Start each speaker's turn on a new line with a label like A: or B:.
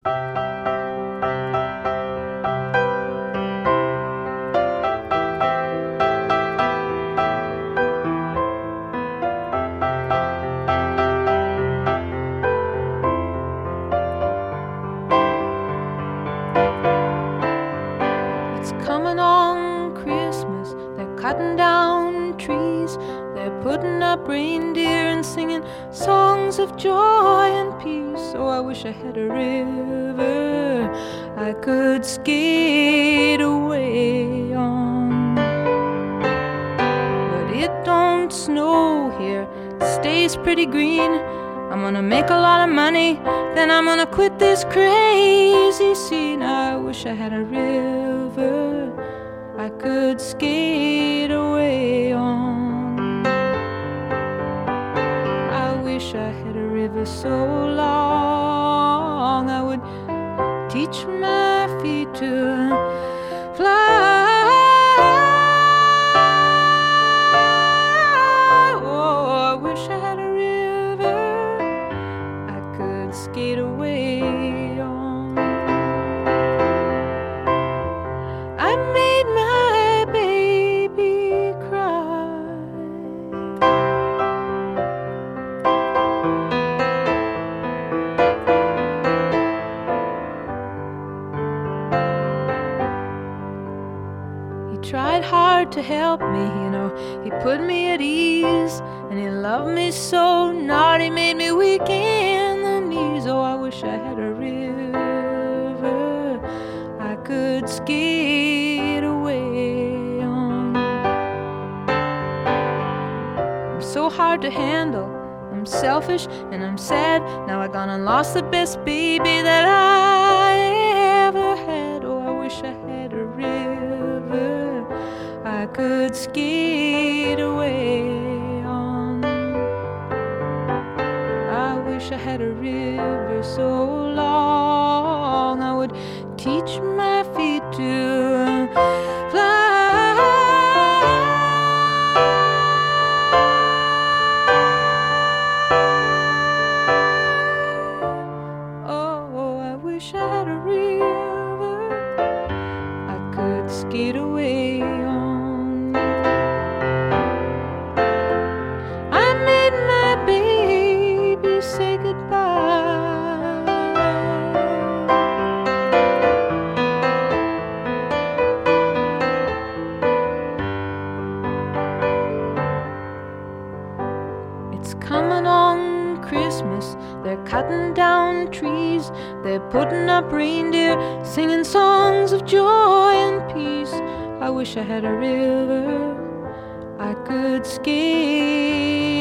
A: Coming on Christmas, they're cutting down trees, they're putting up reindeer and singing songs of joy and peace. Oh, I wish I had a river I could skate away on. But it don't snow here, it stays pretty green. I'm gonna make a lot of money, then I'm gonna quit this crazy scene. I wish I had a river I could skate away on. I wish I had a river so long I would teach my feet to fly. Oh, I wish I had a river I could skate away on. I made my baby cry. He tried hard to help me, you know, he put me at ease, and he loved me so not he made me weak in the knees. Oh, I wish I had a river I could skate away on. I'm so hard to handle, I'm selfish and I'm sad. Now I gone and lost the best baby that I ever had. Oh, I wish I had a river I could skate away on. I wish I had a river so long I would teach my feet to fly. Oh, I wish I had a river I could skate away on. I made my baby say goodbye. It's coming on Christmas, they're cutting down trees, they're putting up reindeer, singing songs of joy and peace. I wish I had a river I could skate